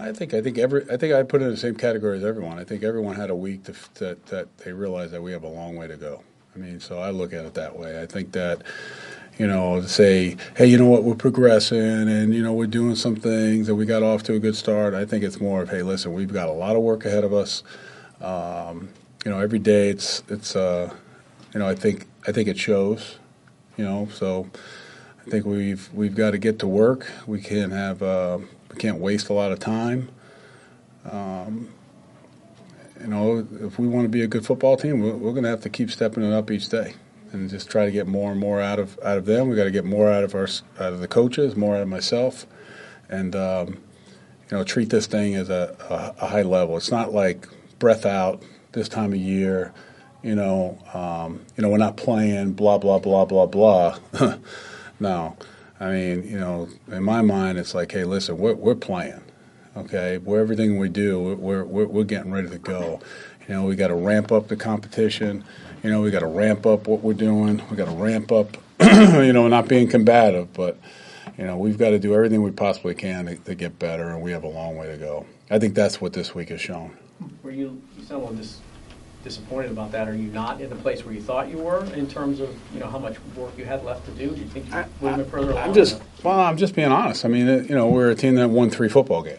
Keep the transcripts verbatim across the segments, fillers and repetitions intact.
I think I think every I think I put it in the same category as everyone. I think everyone had a week to, that that they realized that we have a long way to go. I mean, so I look at it that way. I think that, you know, to say, hey, you know what, we're progressing and, you know, we're doing some things and we got off to a good start. I think it's more of, hey, listen, we've got a lot of work ahead of us. Um, you know, every day it's it's uh, you know, I think I think it shows. You know, so I think we've we've got to get to work. We can't have uh, we can't waste a lot of time. Um, you know, if we want to be a good football team, we're, we're going to have to keep stepping it up each day and just try to get more and more out of out of them. We got to get more out of our out of the coaches, more out of myself, and um, you know, treat this thing as a, a, a high level. It's not like breath out this time of year. You know, um, you know, we're not playing blah blah blah blah blah. No, I mean, you know, in my mind, it's like, hey, listen, we're we're playing. Okay, we're everything we do, we're we're we're getting ready to go. You know, we got to ramp up the competition. You know, we got to ramp up what we're doing. We got to ramp up, you know, not being combative, but you know, we've got to do everything we possibly can to, to get better, and we have a long way to go. I think that's what this week has shown. Were you, you sound a little dis- disappointed about that? Are you not in the place where you thought you were in terms of, you know, how much work you had left to do? Do you think you would have been further along? I'm just, well, I'm just being honest. I mean, you know, we're a team that won three football games.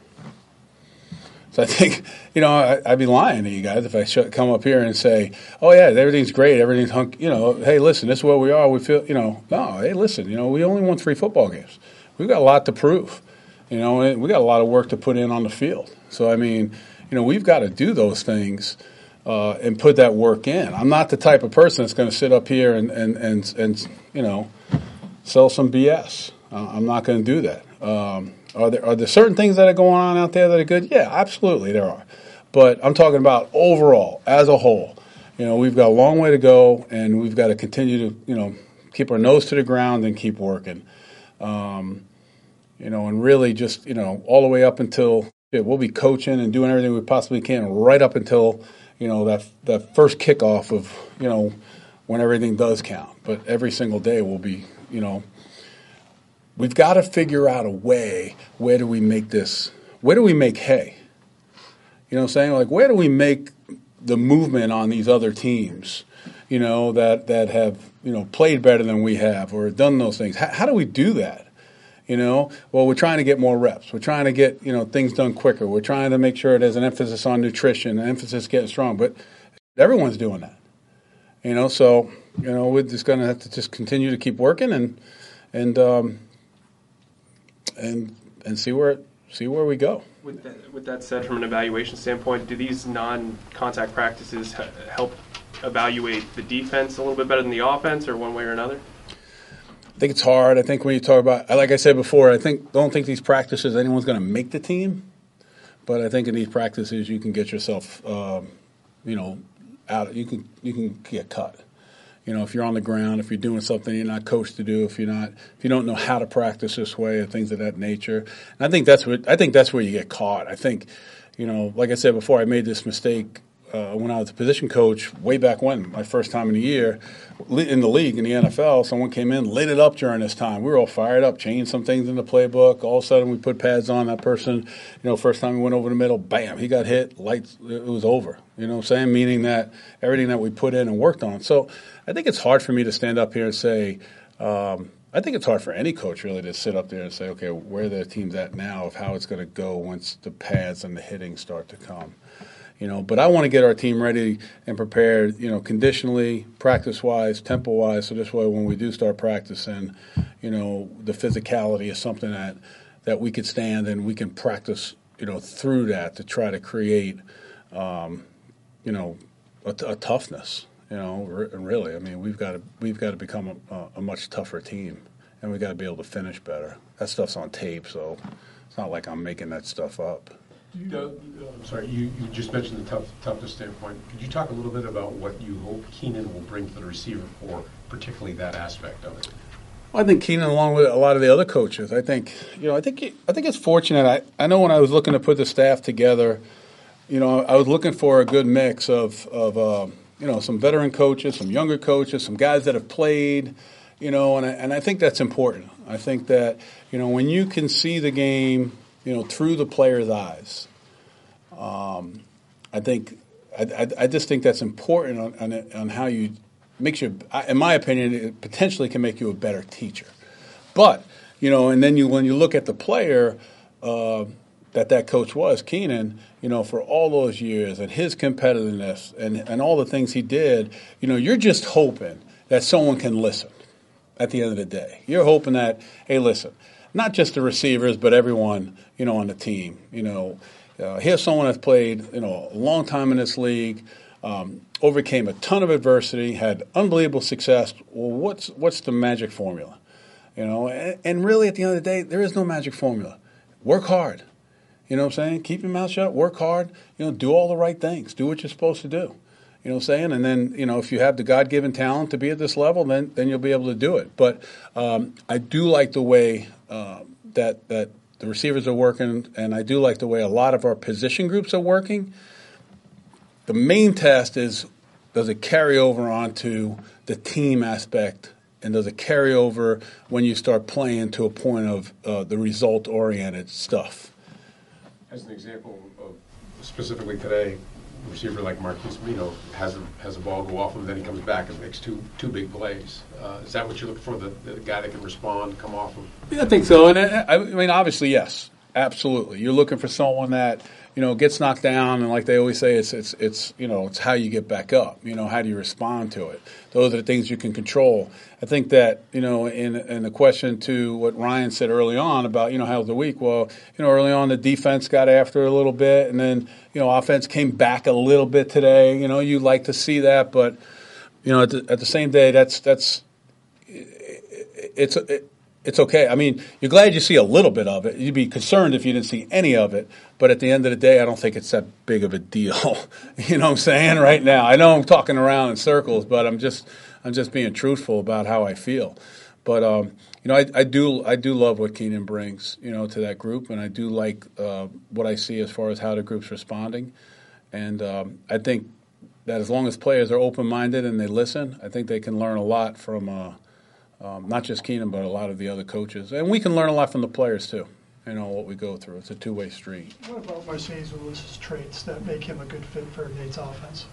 So I think, you know, I, I'd be lying to you guys if I should come up here and say, oh, yeah, everything's great, everything's hunk, you know, hey, listen, this is where we are. We feel, you know, no, hey, listen, you know, we only won three football games. We've got a lot to prove, you know, and we got a lot of work to put in on the field. So, I mean, you know, we've got to do those things uh, and put that work in. I'm not the type of person that's going to sit up here and, and, and, and you know, sell some B S. Uh, I'm not going to do that. Um, Are there are there certain things that are going on out there that are good? Yeah, absolutely there are. But I'm talking about overall, as a whole. You know, we've got a long way to go, and we've got to continue to, you know, keep our nose to the ground and keep working. Um, you know, and really just, you know, all the way up until yeah, we'll be coaching and doing everything we possibly can right up until, you know, that that first kickoff of, you know, when everything does count. But every single day we'll be, you know, we've got to figure out a way, where do we make this, where do we make hay? You know what I'm saying? Like, where do we make the movement on these other teams, you know, that, that have, you know, played better than we have or done those things? How, how do we do that? You know, well, we're trying to get more reps. We're trying to get, you know, things done quicker. We're trying to make sure there's an emphasis on nutrition, an emphasis getting strong. But everyone's doing that, you know, so, you know, we're just going to have to just continue to keep working and, and, um, and and see where see where we go. With that, with that said, from an evaluation standpoint, do these non-contact practices ha- help evaluate the defense a little bit better than the offense, or one way or another? I think it's hard. I think when you talk about, like I said before, I think don't think these practices anyone's going to make the team, but I think in these practices you can get yourself, um, you know, out. You can you can get cut. You know, if you're on the ground, if you're doing something you're not coached to do, if you're not, if you don't know how to practice this way, or things of that nature, and I think that's what I think that's where you get caught. I think, you know, like I said before, I made this mistake uh, when I was a position coach way back when, my first time in the year in the league in the N F L. Someone came in, lit it up during this time. We were all fired up, changed some things in the playbook. All of a sudden, we put pads on. That person, you know, first time we went over the middle, bam, he got hit. Lights, it was over. You know what I'm saying? Meaning that everything that we put in and worked on. So I think it's hard for me to stand up here and say, um, I think it's hard for any coach really to sit up there and say, okay, where the team's at now, of how it's going to go once the pads and the hitting start to come. You know, but I want to get our team ready and prepared, you know, conditionally, practice-wise, tempo-wise, so this way when we do start practicing, you know, the physicality is something that, that we could stand and we can practice, you know, through that to try to create, um, you know, a, a toughness. You know, really, I mean, we've got to we've got to become a, a much tougher team, and we've got to be able to finish better. That stuff's on tape, so it's not like I'm making that stuff up. You, uh, I'm sorry, you, you just mentioned the tough, toughness standpoint. Could you talk a little bit about what you hope Keenan will bring to the receiver for, particularly that aspect of it? Well, I think Keenan, along with a lot of the other coaches, I think, you know, I think I think it's fortunate. I, I know when I was looking to put the staff together, you know, I was looking for a good mix of, of uh, you know, some veteran coaches, some younger coaches, some guys that have played, you know, and I, and I think that's important. I think that, you know, when you can see the game you know, through the player's eyes. Um, I think, I, I, I just think that's important on, on, on how you makes you, in my opinion, it potentially can make you a better teacher. But, you know, and then you when you look at the player uh, that that coach was, Keenan, you know, for all those years and his competitiveness and, and all the things he did, you know, you're just hoping that someone can listen at the end of the day. You're hoping that, hey, listen, not just the receivers, but everyone, you know, on the team. You know, uh, here's someone that's played, you know, a long time in this league, um, overcame a ton of adversity, had unbelievable success. Well, what's what's the magic formula? You know, and, and really at the end of the day, there is no magic formula. Work hard. You know what I'm saying? Keep your mouth shut, work hard, you know, do all the right things, do what you're supposed to do. You know what I'm saying? And then, you know, if you have the God-given talent to be at this level, then then you'll be able to do it. But um, I do like the way uh, that that the receivers are working, and I do like the way a lot of our position groups are working. The main test is, does it carry over onto the team aspect, and does it carry over when you start playing to a point of uh, the result-oriented stuff? As an example of specifically today, a receiver like Marquise Mino has a, has a ball go off him, then he comes back and makes two two big plays. Uh, is that what you're looking for, the, the guy that can respond, come off him? Yeah, I think so. And I, I mean, obviously, yes, absolutely. You're looking for someone that, you know, gets knocked down, and like they always say, it's it's it's you know, it's how you get back up. You know, how do you respond to it? Those are the things you can control. I think that, you know, in in the question to what Ryan said early on about, you know, how's the week? Well, you know, early on the defense got after it a little bit, and then, you know, offense came back a little bit today. You know, you like to see that, but, you know, at the, at the same day, that's that's it's it, it's okay. I mean, you're glad you see a little bit of it. You'd be concerned if you didn't see any of it. But at the end of the day, I don't think it's that big of a deal. You know what I'm saying right now? I know I'm talking around in circles, but I'm just I'm just being truthful about how I feel. But um, you know, I, I do I do love what Keenan brings, you know, to that group, and I do like uh, what I see as far as how the group's responding. And um, I think that as long as players are open-minded and they listen, I think they can learn a lot from uh, um, not just Keenan, but a lot of the other coaches. And we can learn a lot from the players, too, you know, what we go through. It's a two-way street. What about Marcedes Lewis's traits that make him a good fit for Nate's offense?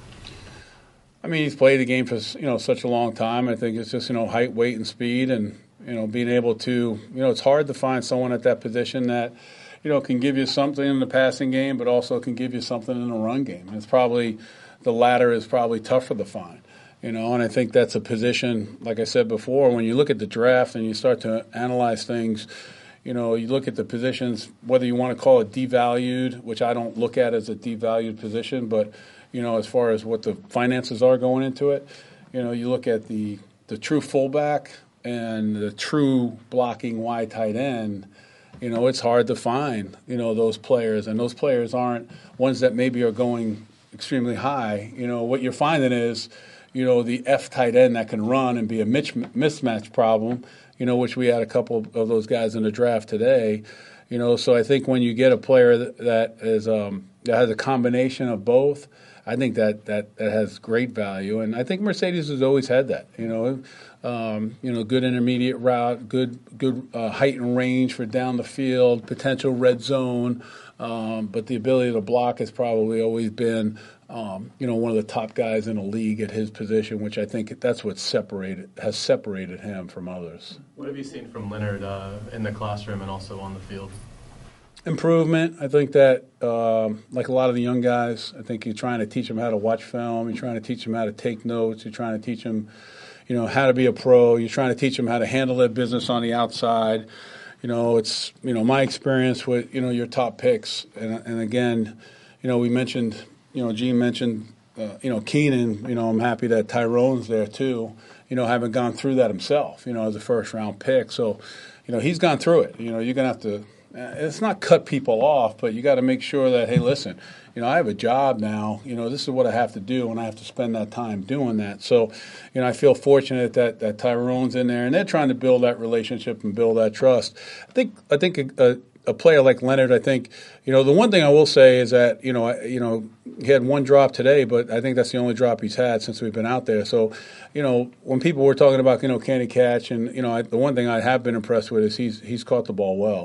I mean, he's played the game for, you know, such a long time. I think it's just, you know, height, weight, and speed, and, you know, being able to, you know, it's hard to find someone at that position that, you know, can give you something in the passing game, but also can give you something in the run game. It's probably, the latter is probably tougher to find, you know, and I think that's a position, like I said before, when you look at the draft and you start to analyze things, you know, you look at the positions, whether you want to call it devalued, which I don't look at as a devalued position, but, you know, as far as what the finances are going into it, you know, you look at the, the true fullback and the true blocking wide tight end. You know, it's hard to find, you know, those players, and those players aren't ones that maybe are going extremely high. You know, what you're finding is, you know, the F tight end that can run and be a mismatch problem, you know, which we had a couple of those guys in the draft today. You know, so I think when you get a player that, that is um, that has a combination of both, I think that, that, that has great value. And I think Marcedes has always had that, you know. Um, you know, good intermediate route, good good uh, height and range for down the field, potential red zone, um, but the ability to block has probably always been, um, you know, one of the top guys in the league at his position, which I think that's what separated has separated him from others. What have you seen from Leonard uh, in the classroom and also on the field? Improvement. I think that, um, like a lot of the young guys, I think you're trying to teach them how to watch film. You're trying to teach them how to take notes. You're trying to teach them, you know, how to be a pro. You're trying to teach them how to handle their business on the outside. You know, it's, you know, my experience with, you know, your top picks. And, and again, you know, we mentioned, you know, Gene mentioned, uh, you know, Keenan. You know, I'm happy that Tyrone's there too, you know, having gone through that himself, you know, as a first-round pick. So, you know, he's gone through it. You know, you're going to have to, it's not cut people off, but you got to make sure that, hey, listen, you know, I have a job now. You know, this is what I have to do, and I have to spend that time doing that. So, you know, I feel fortunate that, that Tyrone's in there, and they're trying to build that relationship and build that trust. I think I think a, a, a player like Leonard, I think, you know, the one thing I will say is that, you know, I, you know, he had one drop today, but I think that's the only drop he's had since we've been out there. So, you know, when people were talking about, you know, can he catch, and, you know, I, the one thing I have been impressed with is he's he's caught the ball well.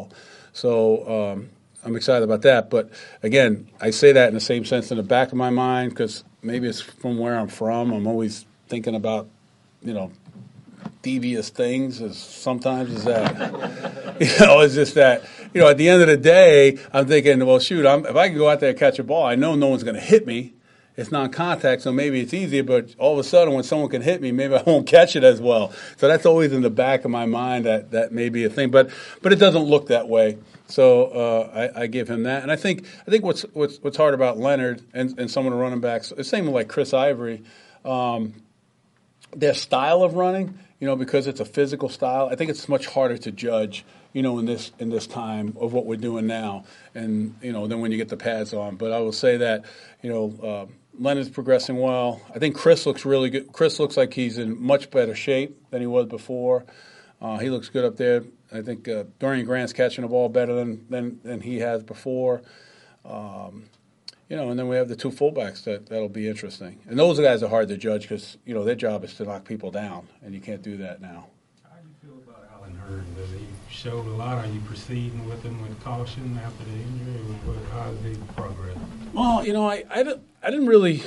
So um, I'm excited about that. But again, I say that in the same sense in the back of my mind because maybe it's from where I'm from. I'm always thinking about, you know, devious things as sometimes as that. You know, it's just that, you know, at the end of the day, I'm thinking, well, shoot, I'm, if I can go out there and catch a ball, I know no one's going to hit me. It's non-contact, so maybe it's easier, but all of a sudden when someone can hit me, maybe I won't catch it as well. So that's always in the back of my mind that that may be a thing. But but it doesn't look that way. So uh, I, I give him that. And I think I think what's what's, what's hard about Leonard and, and some of the running backs, the same with like Chris Ivory, um, their style of running, you know, because it's a physical style, I think it's much harder to judge, you know, in this in this time of what we're doing now, and you know, than when you get the pads on. But I will say that, you know, uh, Leonard's progressing well. I think Chris looks really good. Chris looks like he's in much better shape than he was before. Uh, he looks good up there. I think uh, Dorian Grant's catching the ball better than than, than he has before. Um, you know, and then we have the two fullbacks that that'll be interesting. And those guys are hard to judge because you know their job is to knock people down, and you can't do that now. How do you feel about Alan Hurd? Does he showed a lot? Are you proceeding with him with caution after the injury? What, how's he progress? Well, you know, I, I, didn't, I didn't really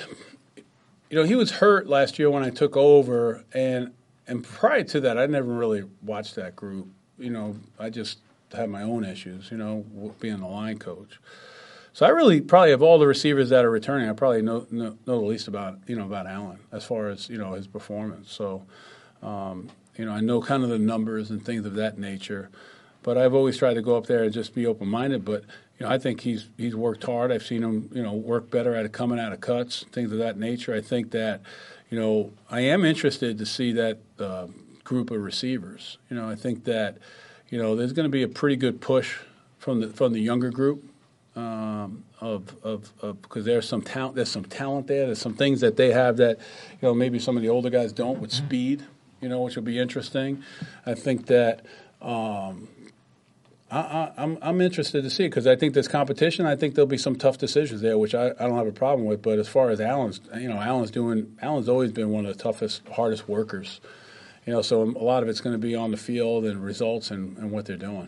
– you know, he was hurt last year when I took over, and and prior to that, I never really watched that group. You know, I just had my own issues, you know, being the line coach. So I really probably of all the receivers that are returning, I probably know, know, know the least about, you know, about Allen as far as, you know, his performance. So, um, you know, I know kind of the numbers and things of that nature. But I've always tried to go up there and just be open-minded. But, you know, I think he's he's worked hard. I've seen him, you know, work better at it coming out of cuts, things of that nature. I think that, you know, I am interested to see that uh, group of receivers. You know, I think that, you know, there's going to be a pretty good push from the from the younger group um, of of of because there's some talent. There's some talent there. There's some things that they have that, you know, maybe some of the older guys don't with speed. You know, which will be interesting. I think that. Um, I, I, I'm I'm interested to see it because I think there's competition. I think there'll be some tough decisions there, which I, I don't have a problem with. But as far as Allen's, you know, Allen's doing Allen's always been one of the toughest, hardest workers. You know, so a lot of it's going to be on the field and results and, and what they're doing.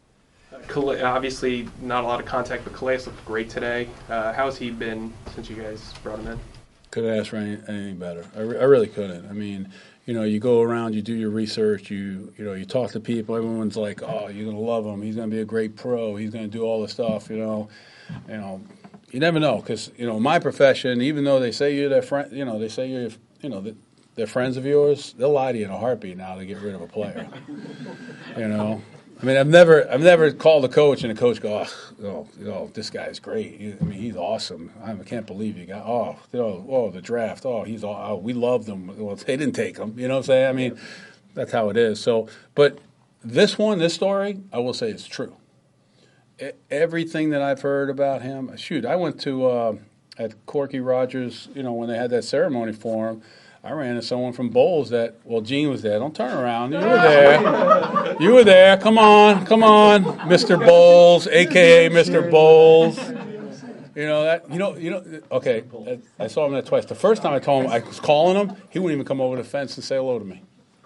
Obviously, not a lot of contact, but Calais looked great today. Uh, how has he been since you guys brought him in? Couldn't ask for any, anything better. I, re- I really couldn't. I mean. You know, you go around, you do your research, you you know, you talk to people. Everyone's like, "Oh, you're gonna love him. He's gonna be a great pro. He's gonna do all the stuff." You know, you know, you never know because you know my profession. Even though they say you're their friend, you know, they say you're you know they're friends of yours. They'll lie to you in a heartbeat now to get rid of a player. You know, I mean, I've never I've never called a coach and a coach go, "Oh, oh, oh this guy's great. He, I mean, he's awesome. I can't believe you got oh, you know, oh the draft. Oh, he's all, oh, we loved him. Well, they didn't take him. You know what I'm saying? I mean, that's how it is. So, but this one, this story, I will say is true. E- everything that I've heard about him. Shoot, I went to uh, at Corky Rogers. You know, when they had that ceremony for him. I ran into someone from Bowles that, well, Gene was there. Don't turn around. You were there. You were there. Come on. Come on, Mister Bowles, a k a. Mister Bowles. You know, that, you know, you know, okay, I saw him there twice. The first time I told him, I was calling him, he wouldn't even come over the fence and say hello to me.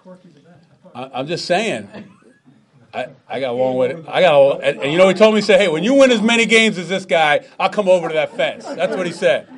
I, I'm just saying. I, I got a long way to, I got a, and, and you know, he told me, he said, hey, when you win as many games as this guy, I'll come over to that fence. That's what he said.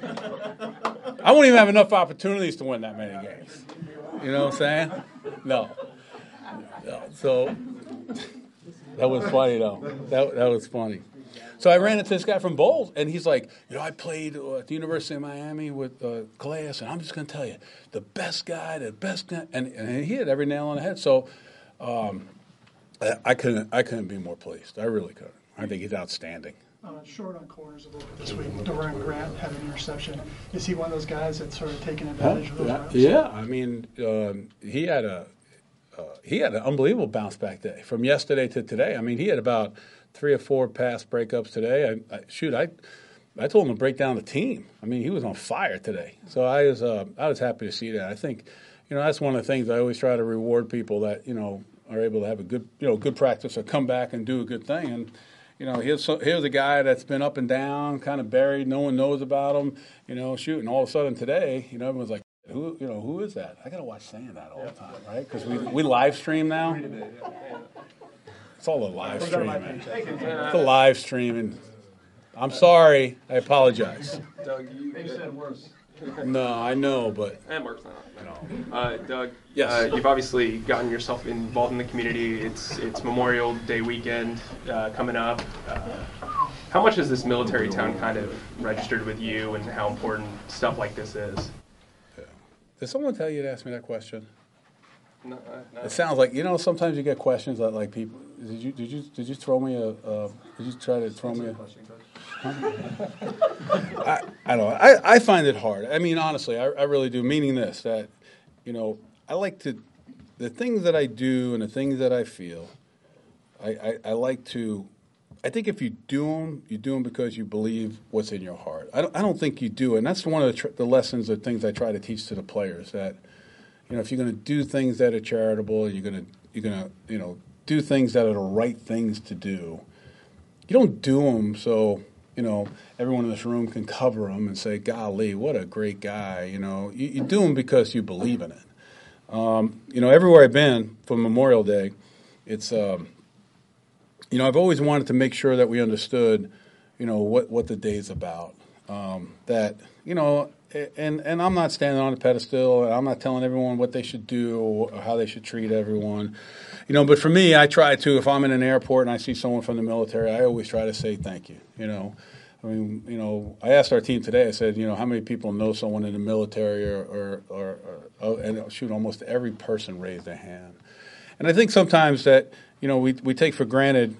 I won't even have enough opportunities to win that many games. You know what I'm saying? No. no. So that was funny, though. That that was funny. So I ran into this guy from Bowles, and he's like, you know, I played uh, at the University of Miami with uh, Calais, and I'm just going to tell you, the best guy, the best guy, and, and he hit every nail on the head. So um, I, I couldn't I couldn't be more pleased. I really couldn't. I think he's outstanding. Uh, short on corners a little bit this week. Dorian Grant had an interception. Is he one of those guys that's sort of taking advantage of those routes? Yeah, I mean, um, he had a uh, he had an unbelievable bounce back day from yesterday to today. I mean, he had about three or four pass breakups today. I, I, shoot, I I told him to break down the team. I mean, he was on fire today. So I was uh, I was happy to see that. I think, you know, that's one of the things I always try to reward people that, you know, are able to have a good, you know, good practice or come back and do a good thing. And you know, here's here's a guy that's been up and down, kind of buried. No one knows about him. You know, shoot, and all of a sudden today, you know, everyone's like, "Who? You know, who is that?" I gotta watch saying that all the time, right? Because we we live stream now. It's all the live Comes out of my streaming. paycheck. The live streaming. I'm sorry. I apologize. Doug, you, They've said worse. No, I know, but and Mark's not. no. Uh, Doug, Yes. uh, you've obviously gotten yourself involved in the community. It's it's Memorial Day weekend uh, coming up. Uh, how much has this military town kind of registered with you, and how important stuff like this is? Did someone tell you to ask me that question? No, uh, no. It sounds like, you know, sometimes you get questions that like people. Did you did you did you throw me a? Uh, did you try to throw me a? I, I don't know. I, I find it hard. I mean, honestly, I, I really do. Meaning this, that, you know, I like to, the things that I do and the things that I feel, I, I, I like to, I think if you do them, you do them because you believe what's in your heart. I don't, I don't think you do it. And that's one of the, tr- the lessons or things I try to teach to the players, that, you know, if you're going to do things that are charitable, you're going to, you're going to, you know, do things that are the right things to do. You don't do them so, you know, everyone in this room can cover him and say, golly, what a great guy. You know, you, you do them because you believe in it. Um, you know, everywhere I've been for Memorial Day, it's, um, you know, I've always wanted to make sure that we understood, you know, what, what the day's about. Um, that, you know, and, and I'm not standing on a pedestal, and I'm not telling everyone what they should do or how they should treat everyone. You know, but for me, I try to, if I'm in an airport and I see someone from the military, I always try to say thank you, you know. I mean, you know, I asked our team today, I said, you know, how many people know someone in the military or, or, or, or oh, and shoot, almost every person raised their hand. And I think sometimes that, you know, we, we take for granted,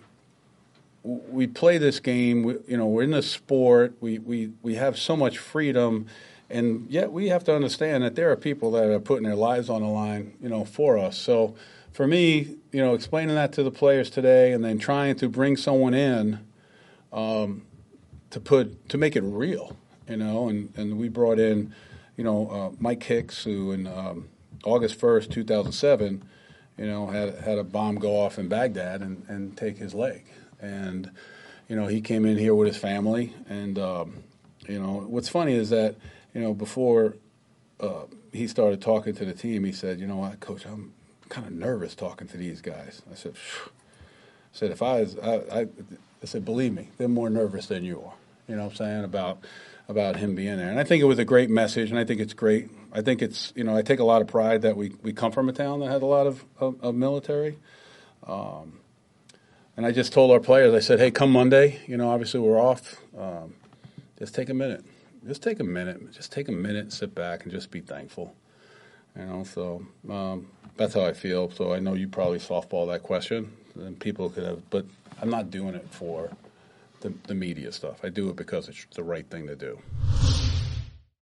we play this game, we, you know, we're in the sport, we, we, we have so much freedom, and yet we have to understand that there are people that are putting their lives on the line, you know, for us. So for me, you know, explaining that to the players today and then trying to bring someone in um, to put to make it real, you know, and, and we brought in, you know, uh, Mike Hicks, who in um, August first, two thousand seven, you know, had had a bomb go off in Baghdad and, and take his leg. And, you know, he came in here with his family. And, um, you know, what's funny is that, you know, before uh, he started talking to the team, he said, you know what, Coach, I'm kind of nervous talking to these guys. I said, Phew. I said, if I was, I, I, I said, believe me, they're more nervous than you are. You know what I'm saying, about about him being there. And I think it was a great message, and I think it's great. I think it's, you know, I take a lot of pride that we, we come from a town that has a lot of, of, of military. Um, and I just told our players, I said, hey, come Monday, you know, obviously we're off. Um, just take a minute. Just take a minute. Just take a minute, sit back, and just be thankful. You know, so um, that's how I feel. So I know you probably softball that question, and people could have, but I'm not doing it for the, the media stuff. I do it because it's the right thing to do.